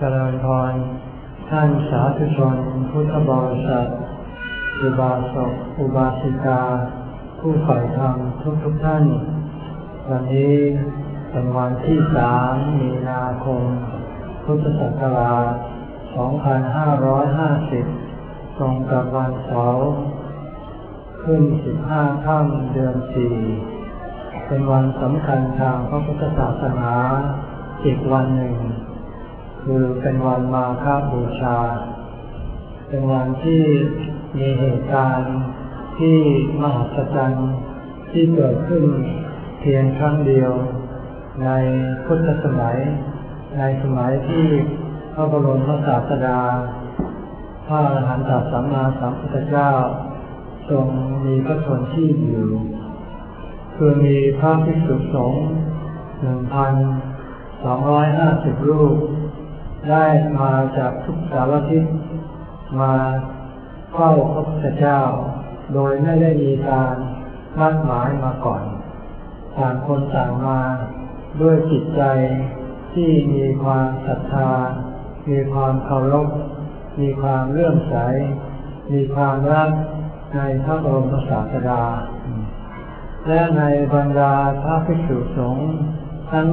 เจริญพรท่านสาธุชนพุทธบริษัทอุบาสกอุบาสิกาผู้ใฝ่ธรรมทุกท่านวันนี้เป็นวันที่3 มีนาคมพุทธศักราช 2550 ตรงกับวันเสาร์ขึ้น15 ค่ำเดือน 4เป็นวันสำคัญทางพระพุทธศาสนาอีกวันหนึ่งคือเป็นวันมาฆบูชาเป็นวันที่มีเหตุการณ์ที่มหัศจรรย์ที่เกิดขึ้นเพียงครั้งเดียวในพุทธสมัยในสมัยที่พระบรมศาสดาพระอรหันตสัมมาสัมพุทธเจ้าทรงมีพระชนชีพอยู่คือมีพระภิกษุสงฆ์ 1,250 รูปได้มาจากทุกสารทิศมาเฝ้าพระพุทธเจ้าโดยไม่ได้มีการนัดหมายมาก่อนต่างคนต่างมาด้วยจิตใจที่มีความศรัทธามีความเคารพมีความเลื่อมใสมีความรักในพระบรมศาสดาและในบรรดาพระภิกษุสงฆ์ทั้ง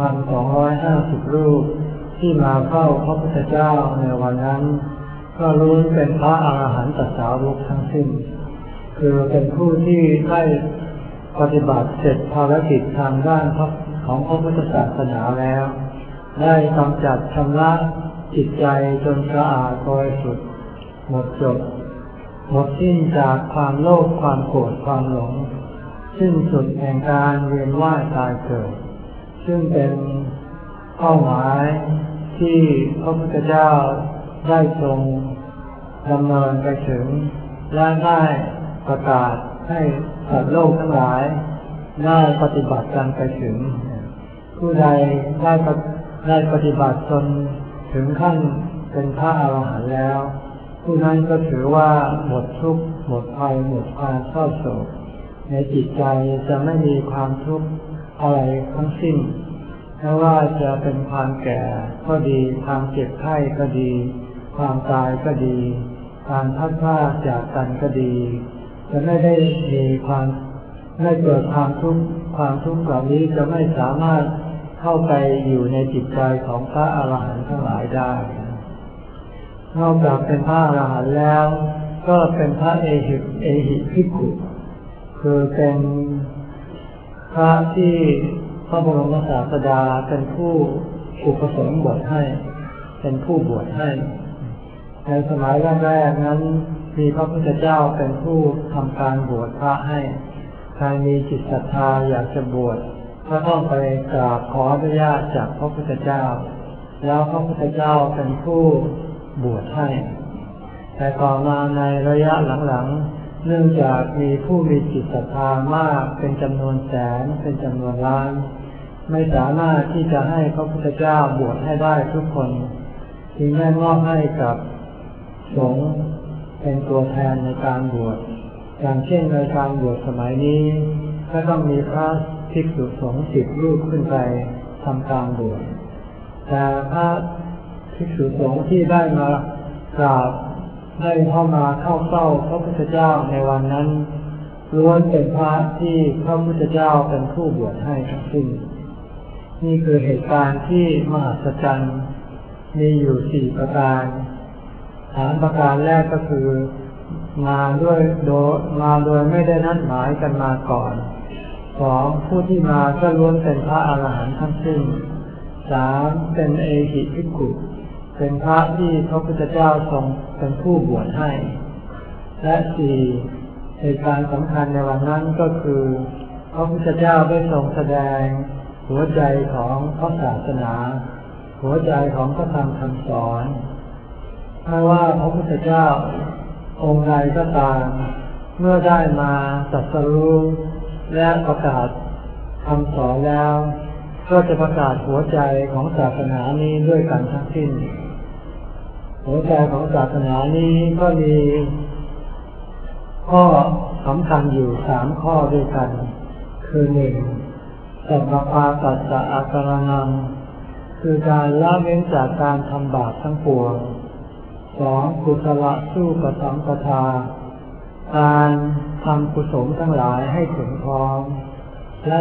1,250 รูปที่มาเข้าพระพุทธเจ้าในวันนั้นก็ล้วนเป็นพระอรหันตสาวกทั้งสิ้นคือเป็นผู้ที่ได้ปฏิบัติเสร็จภารกิจทางด้านของพระพุทธศาสนาแล้วได้กำจัดชำระจิตใจจนสะอาดบริสุทธิ์หมดจดหมดสิ้นจากความโลภความโกรธความหลงสิ้นสุดแห่งการเวียนว่ายตายเกิดซึ่งเป็นเป้าหมายที่พระพุทธเจ้าได้ทรงดำเนินไปถึงและได้ประกาศให้สัตว์โลกทั้งหลายได้ปฏิบัติกันไปถึงผู้ใดได้ปฏิบัติจนถึงขั้นเป็นพระอรหันต์แล้วผู้นั้นก็ถือว่าหมดทุกข์หมดภัยหมดความเศร้าโศกในจิตใจจะไม่มีความทุกข์อะไรทั้งสิ้นไม่ว่าจะเป็นความแก่ก็ดีความเจ็บไข้ก็ดีความตายก็ดีการพัดพรากจากกันก็ดีจะไม่ได้มีความไม่เกิดความทุกข์เหล่านี้จะไม่สามารถเข้าไปอยู่ในจิตใจของพระอรหันต์ทั้งหลายได้นอกจากเป็นพระอรหันต์แล้วก็เป็นพระเอหิภิกขุคือเป็นพระที่พระบรมศาสดาเป็นผู้อุปสมบทให้เป็นผู้บวชให้ในสมัยแรกๆนั้นมีพระพุทธเจ้าเป็นผู้ทำการบวชพระให้ใครมีจิตศรัทธาอยากจะบวชก็ต้องไปกราบขออนุญาตจากพระพุทธเจ้าแล้วพระพุทธเจ้าเป็นผู้บวชให้แต่ต่อมาในระยะหลังๆเนื่องจากมีผู้มีจิตศรัทธามากเป็นจำนวนแสนเป็นจำนวนล้านไม่สามารถที่จะให้พระพุทธเจ้าบวชให้ได้ทุกคนจึงได้มอบให้กับสงฆ์เป็นตัวแทนในการบวชอย่างเช่นในการบวชสมัยนี้ก็ต้องมีพระภิกษุสงฆ์10 รูปขึ้นไปทำการบวชแต่พระภิกษุสงฆ์ที่ได้มากราบได้เข้ามาเข้าเฝ้าพระพุทธเจ้าในวันนั้นล้วนเป็นพระที่พระพุทธเจ้าเป็นผู้บวชให้ทั้งสิ้นนี่คือเหตุการณ์ที่มหัศจรรย์มีอยู่4 ประการประการแรกก็คือมาโดยไม่ได้นัดหมายกันมาก่อน2ผู้ที่มาก็ล้วนเป็นพระอรหันต์ทั้งสิ้น3เป็นเอหิภิกขุเป็นพระที่พระพุทธเจ้าทรงเป็นผู้บวชให้และ4เหตุการณ์สำคัญในวันนั้นก็คือพระพุทธเจ้าได้ทรงแสดงหัวใจของพระศาสนาหัวใจของพระธรรมคำสอนไม่ว่าพระพุทธเจ้าองค์ใดก็ตามเมื่อได้มาตรัสรู้และประกาศคำสอนแล้วก็จะประกาศหัวใจของศาสนานี้ด้วยกันทั้งสิ้นหัวใจของศาสนานี้ก็มีข้อสำคัญอยู่3 ข้อด้วยกันคือ1สัมมาปัสสะอาการนังคคือการละเว้นจากการทำบาปทั้งปวง 2. กุศลสู้ปสัมปทาการทำกุศลทั้งหลายให้ถึงพร้อมและ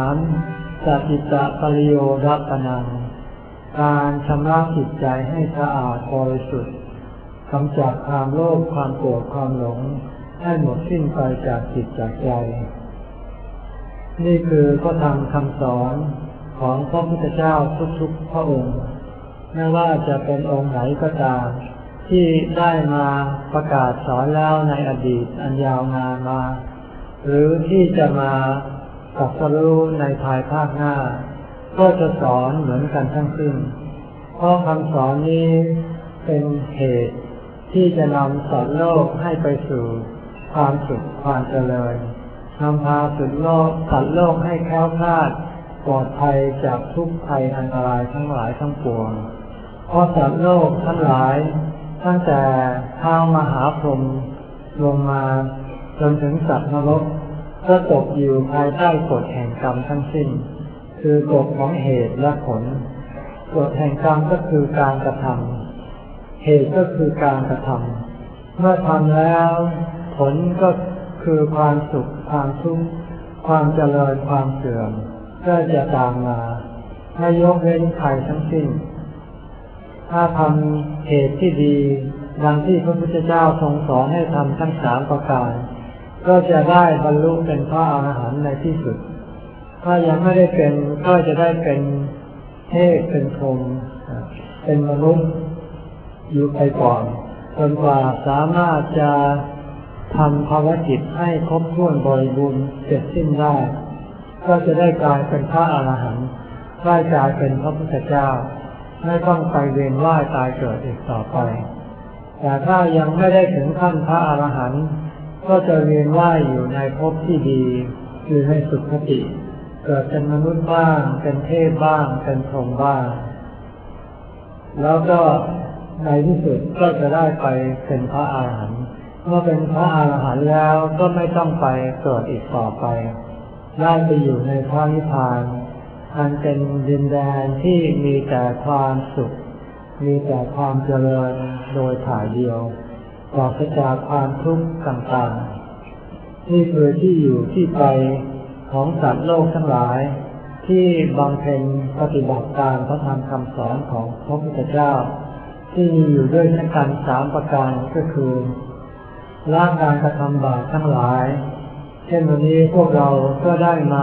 3. สัจจิตปริโยดัปปนังการชำระจิตใจให้สะอาดบริสุทธิ์กำจัดความโลภความโกรธความหลงให้หมดสิ้นไปจากจิตจากใจนี่คือพระธรรมคำสอนของพระพุทธเจ้าทุกๆพระองค์ไม่ว่าจะเป็นองค์ไหนก็ตามที่ได้มาประกาศสอนแล้วในอดีตอันยาวนานมาหรือที่จะมาตรัสรู้ในภายภาคหน้าก็จะสอนเหมือนกันทั้งสิ้นเพราะคำสอนนี้เป็นเหตุที่จะนำสัตว์โลกให้ไปสู่ความสุขความเจริญนำพาสัตว์โลกให้แคล้วคลาดปลอดภัยจากทุกข์ภัยอันตรายทั้งหลายทั้งปวงเพราะสัตว์โลกทั้งหลายตั้งแต่ท้าวมหาพรหมลงมาจนถึงสัตว์นรกก็ตกอยู่ภายใต้กฎแห่งกรรมทั้งสิ้นคือกฎของเหตุและผลกฎแห่งกรรมก็คือการกระทำเหตุก็คือการกระทำเมื่อทำแล้วผลก็คือความสุขความทุกข์ความเจริญความเสื่อมก็จะตามมาไม่ยกเว้นใครทั้งสิ้นถ้าทำเหตุที่ดีดังที่พระพุทธเจ้าทรงสอนให้ทำทั้ง3ประการก็จะได้บรรลุเป็นพระอรหันต์ในที่สุดถ้ายังไม่ได้เป็นก็จะได้เป็นเทพเป็นพรหมเป็นมนุษย์อยู่ไปก่อนจนกว่าสามารถจะทำภารกิจให้ครบถ้วนบริบูรณ์เสร็จสิ้นได้ก็จะได้กลายเป็นพระอรหันต์ได้กลายเป็นพระพุทธเจ้าไม่ต้องไปเวียนว่ายตายเกิดอีกต่อไปแต่ถ้ายังไม่ได้ถึงขั้นพระอรหันต์ก็จะเวียนว่ายอยู่ในภพที่ดีคือในสุคติเกิดเป็นมนุษย์บ้างเป็นเทพบ้างเป็นพรหมบ้างแล้วก็ในที่สุดก็จะได้ไปเป็นพระอรหันต์เมื่อเป็นพระอรหันต์แล้วก็ไม่ต้องไปเกิดอีกต่อไปได้ไปอยู่ในพระนิพพานอันเป็นดินแดนที่มีแต่ความสุขมีแต่ความเจริญโดยถ่ายเดียวปราศจากความทุกข์ต่างๆนี่คือที่อยู่ที่ไปของสัตว์โลกทั้งหลายที่บำเพ็ญปฏิบัติตามพระธรรมคำสอนของพระพุทธเจ้าที่มีอยู่ด้วยกัน3ประการก็คือละการกระทำบาปทั้งหลายเช่นวันนี้พวกเราก็ได้มา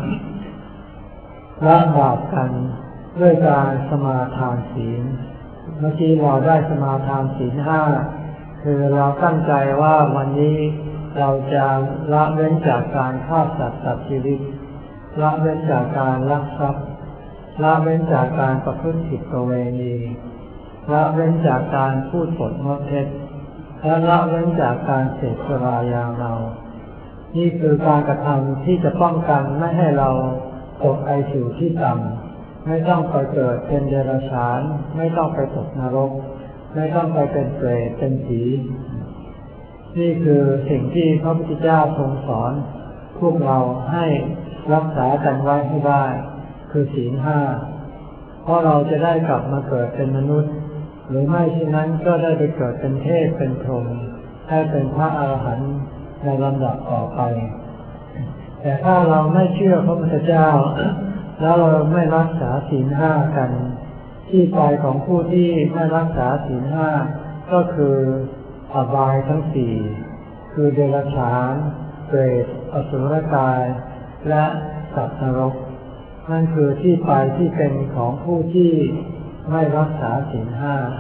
ละบาปกันด้วยการสมาทานศีลเมื่อกี้เราได้สมาทานศีล5คือเราตั้งใจว่าวันนี้เราจะละเว้นจากการฆ่าสัตว์ตัดชีวิตละเว้นจากการลักทรัพย์ละเว้นจากการประพฤติผิดประเวณีละเว้นจากการพูดปดมดเท็จและละเว้นจากการเสพสุรายาเมานี่คือการกระทำที่จะป้องกันไม่ให้เราตกไปสู่ที่ต่ำไม่ต้องไปเกิดเป็นเดรัจฉานไม่ต้องไปตกนรกไม่ต้องไปเป็นเปรตเป็นผีนี่คือสิ่งที่พระพุทธเจ้าทรงสอนพวกเราให้รักษากันไว้ให้ได้คือศีล5เพราะเราจะได้กลับมาเกิดเป็นมนุษย์หรือไม่เช่นนั้นก็ได้ไปเกิดเป็นเทพเป็นพรหมให้เป็นพระอรหันต์ในลำดับต่อไปแต่ถ้าเราไม่เชื่อพระพุทธเจ้าแล้วเราไม่รักษาศีล5กันที่ไปของผู้ที่ไม่รักษาศีล5ก็คืออบายทั้ง4คือเดรัจฉานเปรตอสุรกายและสัตว์นรกนั่นคือที่ไปที่เป็นของผู้ที่ไม่รักษาศีล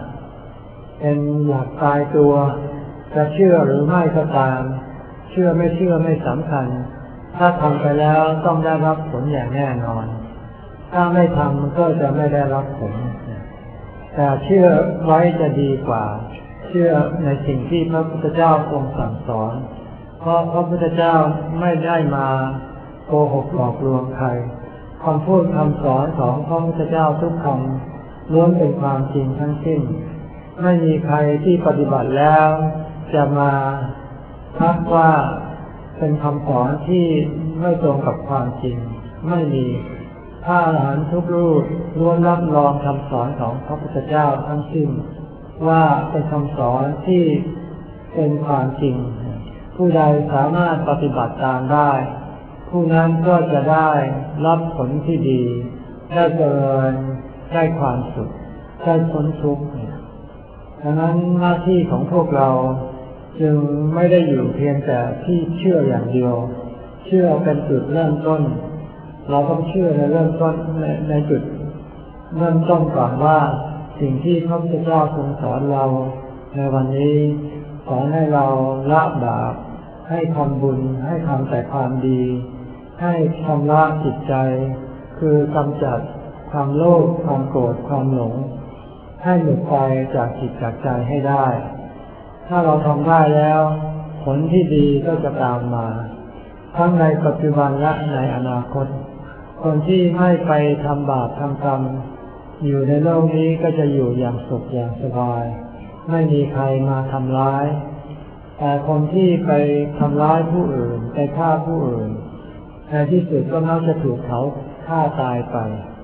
5เป็นหลักตายตัวจะเชื่อหรือไม่ก็ตามเชื่อไม่เชื่อไม่สำคัญถ้าทำไปแล้วต้องได้รับผลอย่างแน่นอนถ้าไม่ทำก็จะไม่ได้รับผลแต่เชื่อไว้จะดีกว่าเชื่อในสิ่งที่พระพุทธเจ้าทรงสั่งสอนเพราะพระพุทธเจ้าไม่ได้มาโกหกหลอกลวงใครคำพูดคำสอนของพระพุทธเจ้าทุกคำล้วนเป็นความจริงทั้งสิ้นไม่มีใครที่ปฏิบัติแล้วจะมาทักว่าเป็นคำสอนที่ไม่ตรงกับความจริงไม่มีพระอรหันต์ทุกรูปล้วนรับรองคำสอนของพระพุทธเจ้าทั้งสิ้นว่าเป็นคำสอนที่เป็นความจริงผู้ใดสามารถปฏิบัติตามได้ผู้นั้นก็จะได้รับผลที่ดีได้เจริญได้ความสุขได้พ้นทุกข์ดังนั้นหน้าที่ของพวกเราจึงไม่ได้อยู่เพียงแต่ที่เชื่ออย่างเดียวเชื่อเป็นจุดเริ่มต้นเราต้องเชื่อในเริ่มต้นในจุดเริ่มต้นก่อนว่าสิ่งที่พระพุทธเจ้าทรงสอนเราในวันนี้สอนให้เราละบาปให้ทำบุญให้ทำแต่ความดีให้ชำระจิตใจคือกำจัดความโลภความโกรธความหลงให้หมดไปจากจิตจากใจให้ได้ถ้าเราทำได้แล้วผลที่ดีก็จะตามมาทั้งในปัจจุบันและในอนาคตคนที่ไม่ไปทำบาปทำกรรมอยู่ในโลกนี้ก็จะอยู่อย่างสุขอย่างสบายไม่มีใครมาทำร้ายแต่คนที่ไปทำร้ายผู้อื่นไปฆ่าผู้อื่นในที่สุดก็มักจะถูกเขาฆ่าตายไป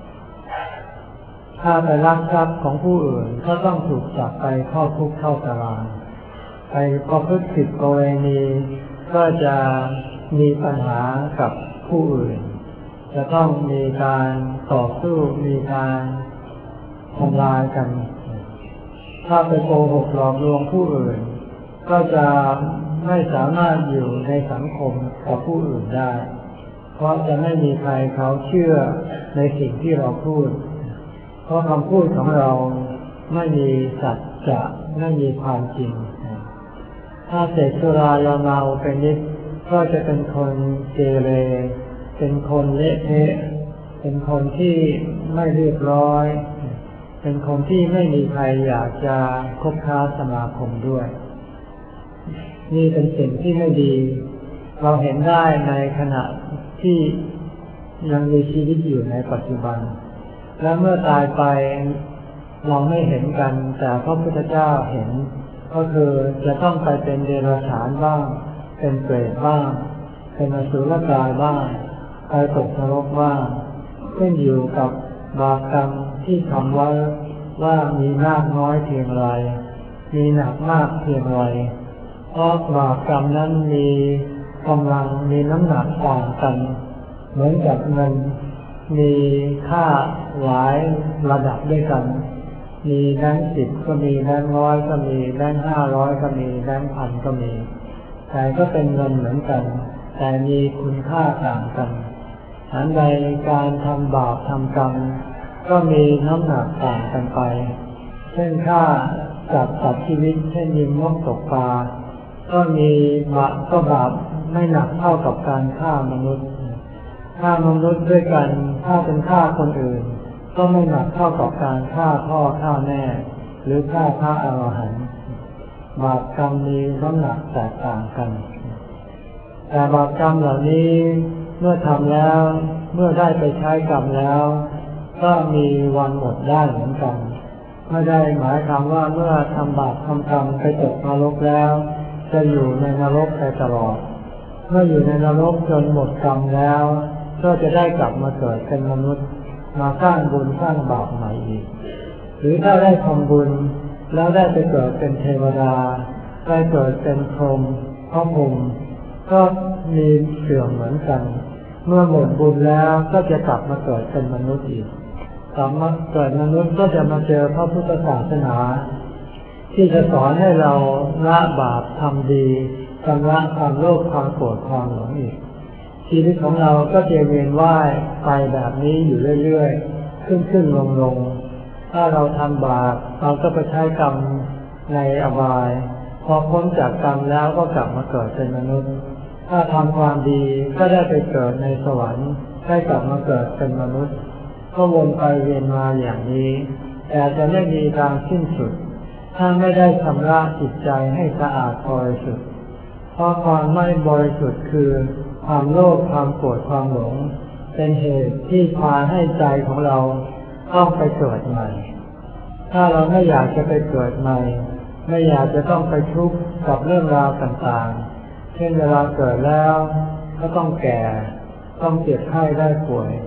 ถ้าไปลักทรัพย์ของผู้อื่นก็ต้องถูกจับไปเข้าคุกเข้าตารางไปประพฤติผิดประเวณีก็จะมีปัญหากับผู้อื่นจะต้องมีการต่อสู้มีการทำลายกันถ้าไปโกหกหลอกลวงผู้อื่นก็จะไม่สามารถอยู่ในสังคมกับผู้อื่นได้เพราะจะไม่มีใครเขาเชื่อในสิ่งที่เราพูดเพราะคำพูดของเราไม่มีสัจจะไม่มีความจริงถ้าเสพสุรายาเมาเป็นนิดก็จะเป็นคนเกเรเป็นคนเละเทะเป็นคนที่ไม่เรียบร้อยเป็นคนที่ไม่มีใครอยากจะคบค้าสมาคมด้วยนี่เป็นสิ่งที่ไม่ดีเราเห็นได้ในขณะที่ยังมีชีวิตอยู่ในปัจจุบันและเมื่อตายไปเราไม่เห็นกันแต่พระพุทธเจ้าเห็นก็คือจะต้องไปเป็นเดรัจฉานบ้างเป็นเปรตบ้างเป็นอสุรกายบ้างไปตกนรกบ้างขึ้นอยู่กับบาปกรรมที่ทำไว้ว่ามีมากน้อยเพียงไรมีหนักมากเพียงไรเพราะบาปกรรมนั้นมีกำลังมีน้ำหนักต่างกันเหมือนกับเงินมีค่าหลายระดับด้วยกันมีแบงค์10ก็มีแบงค์100ก็มีแบงค์500ก็มีแบงค์1,000ก็มีแต่ก็เป็นเงินเหมือนกันแต่มีคุณค่าต่างกันอันใดการทำบาปทำกรรมก็มีน้ำหนักต่างกันไปเช่นฆ่าจับสัตว์ชีวิตเช่นยิงนกตกปลาก็มีบาปไม่หนักเท่ากับการฆ่ามนุษย์ฆ่ามนุษย์ด้วยกันถ้าเป็นฆ่าคนอื่นก็ไม่หนักเท่ากับการฆ่าพ่อฆ่าแม่หรือฆ่าพระอรหันต์บาปกรรมมีน้ำหนักแตกต่างกันแต่บาปกรรมเหล่านี้เมื่อทำแล้วเมื่อได้ไปใช้กรรมแล้วก็มีวันหมดได้เหมือนกันไม่ได้หมายความว่าเมื่อทำบาปทำกรรมไปตกนรกแล้วจะอยู่ในนรกไปตลอดเมื่ออยู่ในนรกจนหมดกรรมแล้วก็จะได้กลับมาเกิดเป็นมนุษย์มาสร้างบุญสร้างบาปใหม่อีกหรือถ้าได้ทำบุญแล้วได้ไปเกิดเป็นเทวดาได้เกิดเป็นพรหมพระพรหมก็มีเสื่อมเหมือนกันเมื่อหมดบุญแล้วก็จะกลับมาเกิดเป็นมนุษย์อีกกลับมาเกิดมนุษย์ก็จะมาเจอพระพุทธศาสนาที่จะสอนให้เราละบาปทำดีชำระความโลภความโกรธความหลงอีกชีวิตของเราก็จะเวียนว่ายไปแบบนี้อยู่เรื่อยๆขึ้นลงถ้าเราทำบาปเราก็ไปใช้กรรมในอบายพอพ้นจากกรรมแล้วก็กลับมาเกิดเป็นมนุษย์ถ้าทำความดีก็ได้ไปเกิดในสวรรค์ได้กลับมาเกิดเป็นมนุษย์ก็วนไปเวียนมาอย่างนี้แต่จะไม่มีทางสิ้นสุดถ้าไม่ได้ชำระจิตใจให้สะอาดบริสุทธิ์เพราะความไม่บริสุทธิ์คือความโลภความโกรธความหลงเป็นเหตุที่พาให้ใจของเราต้องไปเกิดใหม่ถ้าเราไม่อยากจะไปเกิดใหม่ไม่อยากจะต้องไปทุกข์กับเรื่องราวต่างๆเช่นเวลาเกิดแล้วก็ต้องแก่ต้องเจ็บไข้ได้ป่วย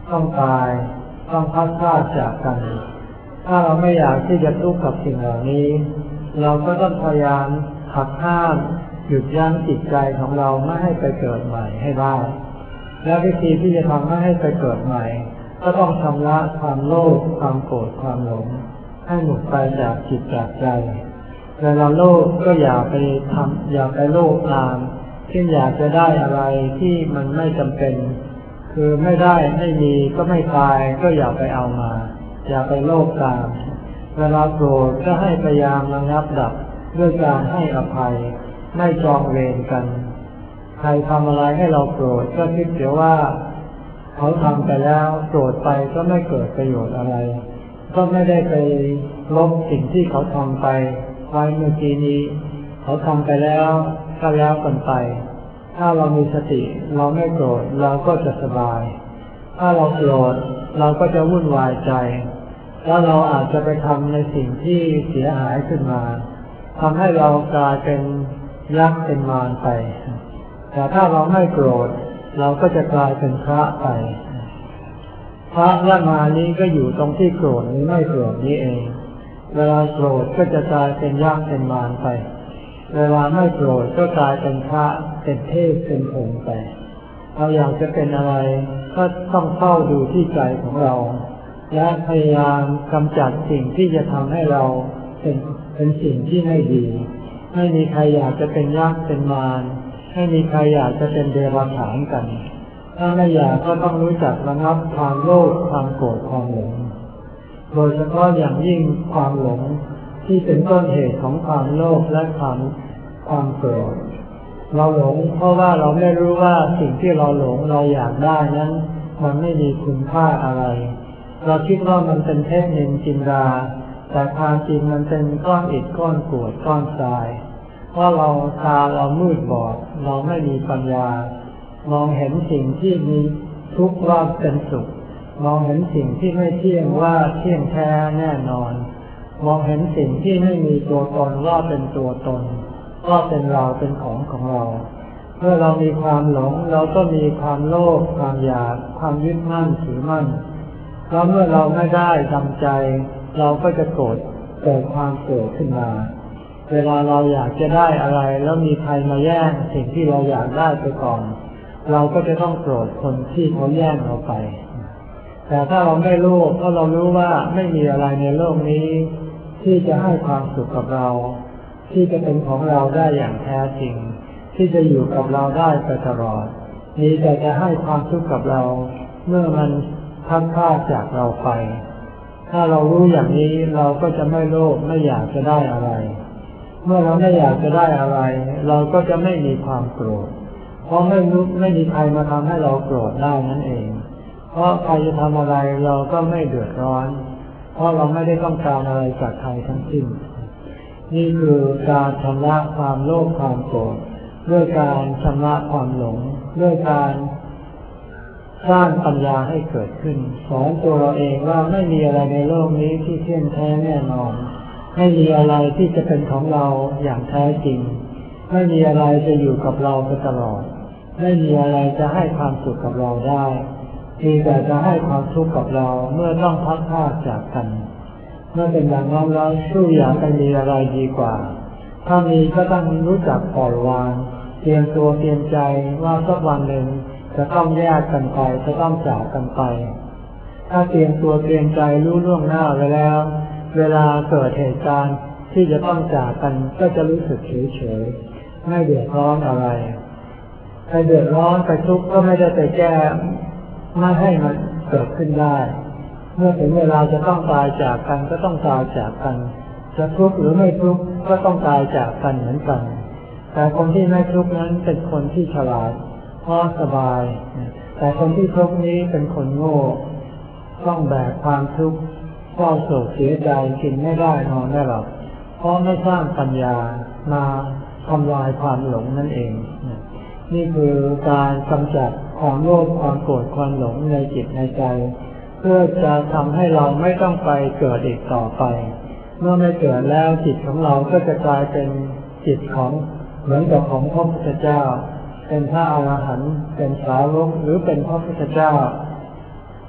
ต้องตายต้องพัดพรากจากกันถ้าเราไม่อยากที่จะทุกข์กับสิ่งเหล่านี้เราก็ต้องพยายามหักห้ามหยุดยั้งจิตใจของเราไม่ให้ไปเกิดใหม่ให้ได้และวิธีที่จะทำให้ไปเกิดใหม่ก็ต้องชำระความโลภความโกรธความหลงให้หมดไปจากจิตจากใจเวลาโลภก็อย่าไปโลภตามเช่นอยากจะได้อะไรที่มันไม่จำเป็นคือไม่ได้ไม่มีก็ไม่ตายก็อย่าไปเอามาอย่าไปโลภตามเวลาโกรธก็ให้พยายามระงับดับด้วยการให้อภัยไม่จองเวรกันใครทำอะไรให้เราโกรธก็คิดเสียว่าเขาทำไปแล้วโกรธไปก็ไม่เกิดประโยชน์อะไรก็ไม่ได้ไปลบสิ่งที่เขาทำไปไว้เมื่อกี้นี้เขาทำไปแล้วก็แล้วกันไปถ้าเรามีสติเราไม่โกรธเราก็จะสบายถ้าเราโกรธเราก็จะวุ่นวายใจแล้วเราอาจจะไปทำในสิ่งที่เสียหายขึ้นมาทำให้เรากลายเป็นยักษ์เป็นมารไปแต่ถ้าเราไม่โกรธเราก็จะกลายเป็นพระไปพระและมารนี้ก็อยู่ตรงที่โกรธหรือไม่โกรธนี้เองเวลาโกรธก็จะกลายเป็นยักษ์เป็นมารไปเวลาไม่โกรธก็กลายเป็นพระเป็นเทพเป็นองค์ไปเราอยากจะเป็นอะไรก็ต้องเฝ้าดูที่ใจของเราและพยายามกำจัดสิ่งที่จะทำให้เราเป็นสิ่งที่ไม่ดีไม่มีใครอยากจะเป็นยักษ์เป็นมารไม่มีใครอยากจะเป็นเดรัจฉานกันถ้าไม่อยากก็ต้องรู้จักระงับความโลภความโกรธความหลงโดยเฉพาะอย่างยิ่งความหลงที่เป็นต้นเหตุของความโลภและความโกรธเราหลงเพราะว่าเราไม่รู้ว่าสิ่งที่เราหลงเราอยากได้นั้นมันไม่มีคุณค่าอะไรเราคิดว่ามันเป็นเพชรนิลจินดาแต่ความจริงมันเป็นก้อนอิฐก้อนกรวดก้อนทรายเพราะตาเรามืดบอดเราไม่มีปัญญามองเห็นสิ่งที่มีทุกข์ว่าเป็นสุขมองเห็นสิ่งที่ไม่เที่ยงว่าเที่ยงแท้แน่นอนมองเห็นสิ่งที่ไม่มีตัวตนว่าเป็นตัวตนว่าเป็นเราเป็นของเราเมื่อเรามีความหลงเราก็มีความโลภความอยากความยึดมั่นถือมั่นแล้วเมื่อเราไม่ได้ดังใจเราก็จะโกรธเกิดความโกรธขึ้นมาเวลาเราอยากจะได้อะไรแล้วมีใครมาแย่งสิ่งที่เราอยากได้ไปก่อนเราก็จะต้องโกรธคนที่เขาแย่งเราไปแต่ถ้าเราไม่โลภเพราะเรารู้ว่าไม่มีอะไรในโลกนี้ที่จะให้ความสุขกับเราที่จะเป็นของเราได้อย่างแท้จริงที่จะอยู่กับเราได้ไปตลอดมีแต่จะให้ความทุกข์กับเราเมื่อมันพัดพรากจากเราไปถ้าเรารู้อย่างนี้เราก็จะไม่โลภไม่อยากจะได้อะไรเมื่อเราไม่อยากจะได้อะไรเราก็จะไม่มีความโกรธเพราะไม่มีใครมาทำให้เราโกรธได้นั่นเองเพราะใครจะทำอะไรเราก็ไม่เดือดร้อนเพราะเราไม่ได้ต้องการอะไรจากใครทั้งสิ้นนี่คือการชำระความโลภความโกรธด้วยการชำระความหลงด้วยการสร้างปัญญาให้เกิดขึ้นสอนตัวเราเองว่าไม่มีอะไรในโลกนี้ที่เที่ยงแท้แน่นอนไม่มีอะไรที่จะเป็นของเราอย่างแท้จริงไม่มีอะไรจะอยู่กับเราไปตลอดไม่มีอะไรจะให้ความสุขกับเราได้มีแต่จะให้ความทุกข์กับเราเมื่อต้องพัดพรากจากกันเมื่อเป็นอย่างนั้นแล้วสู้อย่าไปมีอะไรดีกว่าถ้ามีก็ต้องรู้จักปล่อยวางเตรียมตัวเตรียมใจว่าสักวันหนึ่งจะต้องแยกกันไปจะต้องจากกันไปถ้าเตรียมตัวเตรียมใจรู้ล่วงหน้าไว้แล้วเวลาเกิดเหตุการณ์ที่จะต้องจากกันก็จะรู้สึกเฉยๆไม่เดือดร้อนอะไรใครเดือดร้อนไปทุกข์ก็ไม่ได้ไปแก้ไม่ให้มันเกิดขึ้นได้เมื่อถึงเวลาจะต้องตายจากกันก็ต้องตายจากกันจะทุกข์หรือไม่ทุกข์ก็ต้องตายจากกันเหมือนกันแต่คนที่ไม่ทุกข์นั้นเป็นคนที่ฉลาดเพราะสบายแต่คนที่ทุกข์นี้เป็นคนโง่ต้องแบกความทุกข์เศร้าโศกเสียใจกินไม่ได้นอนไม่หลับเพราะไม่สร้างปัญญามาทำลายความหลงนั่นเองนี่คือการกำจัดความโลภความโกรธความหลงในจิตในใจเพื่อจะทำให้เราไม่ต้องไปเกิดอีกต่อไปเมื่อไม่เกิดแล้วจิตของเราก็จะกลายเป็นจิตของเหมือนกับของพระพุทธเจ้าเป็นพระอรหันต์เป็นสาวกหรือเป็นพระพุทธเจ้า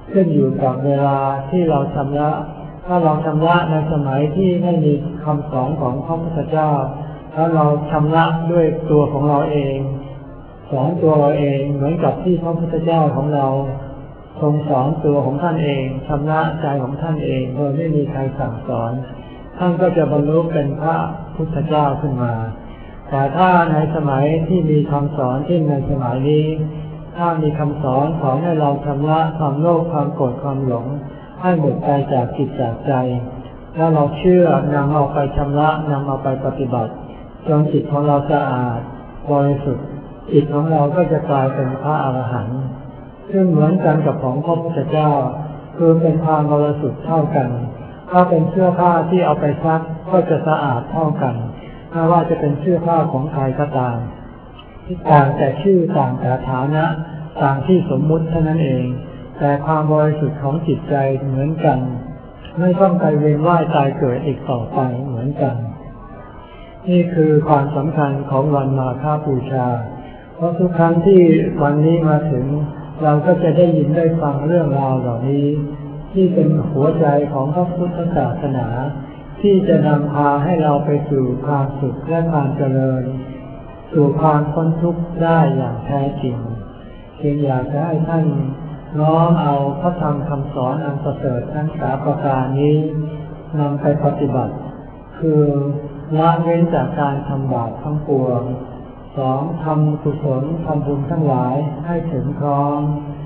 ขึ้นอยู่กับเวลาที่เราชำระถ้าเราชำระในสมัยที่ไม่มีคำสอนของพระพุทธเจ้าแล้วเราชำระด้วยตัวของเราเองสอนตัวเราเองเหมือนกับที่พระพุทธเจ้าของเราทรงสอนตัวของท่านเองชำระใจของท่านเองโดยไม่มีใครสั่งสอนท่านก็จะบรรลุเป็นพระพุทธเจ้าขึ้นมาแต่ถ้าในสมัยที่มีคำสอนที่ในสมัยนี้ถ้ามีคำสอนให้เราชำระความโลภความโกรธความหลงให้หมดไปจากจิตจากใจแล้วเราเชื่อนำเอาไปชำระนำเอาไปปฏิบัติจนจิตของเราสะอาดบริสุทธิ์จิตของเราก็จะกลายเป็นพระอรหันต์ซึ่งเหมือนกันกับของพระพุทธเจ้าคือเป็นความบริสุทธิ์เท่ากันถ้าเป็นเสื้อผ้าที่เอาไปซักก็จะสะอาดเท่ากันไม่ว่าจะเป็นเสื้อผ้าของใครก็ตามต่างแต่ชื่อต่างแต่ฐานะต่างที่สมมุติเท่านั้นเองแต่ความบริสุทธิ์ของจิตใจเหมือนกันไม่ต้องไปเวียนว่ายตายเกิดอีกต่อไปเหมือนกันนี่คือความสำคัญของวันมาฆบูชาเพราะทุกครั้งที่วันนี้มาถึงเราก็จะได้ยินได้ฟังเรื่องราวเหล่านี้ที่เป็นหัวใจของพระพุทธศาสนาที่จะนำพาให้เราไปสู่ความสุขและความเจริญสู่ความพ้นทุกข์ได้อย่างแท้จริงจึงอยากจะให้ท่านน้อมเอาพระธรรมคำสอนอันประเสริฐทั้ง3ประการนี้นำไปปฏิบัติคือละเว้นจากการทำบาปทั้งปวง 2. ทำกุศลทำบุญทั้งหลายให้ถึงพร้อม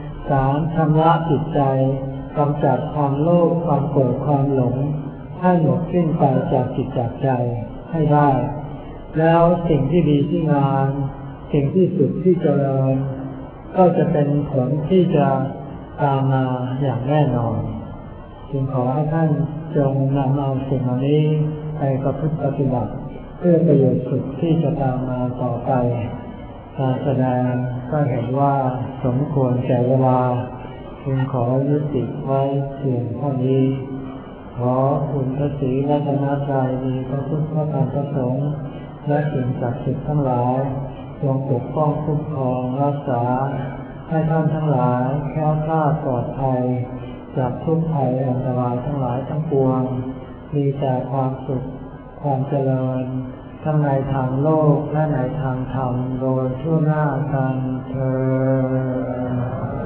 3. ชำระจิตใจกำจัดความโลภความโกรธความหลงให้หมดสิ้นไปจากจิตจากใจให้ได้แล้วสิ่งที่ดีที่งามสิ่งที่สุดที่เจริญก็จะเป็นผลที่จะตามมาอย่างแน่นอนจึงขอให้ท่านจงนำเอาสิ่งเหล่านี้ไปประพฤติปฏิบัติเพื่อประโยชน์สุขที่จะตามมาต่อไปการแสดงก็เห็นว่าสมควรแก่เวลาจึงขอยุติไว้เพียงเท่านี้ขอคุณพระศรีรัตนตรัยมีพระพุทธพระธรรมพระสงฆ์และสิ่งศักดิ์สิทธิ์ทั้งหลายจงปกป้องคุ้มครองรักษาให้ท่านทั้งหลายแคล้วคลาดปลอดภัยจากทุกข์ภัยอันตรายทั้งหลายทั้งปวงมีแต่ความสุขความเจริญทั้งในทางโลกและในทางธรรมโดยทั่วหน้ากันเทอญ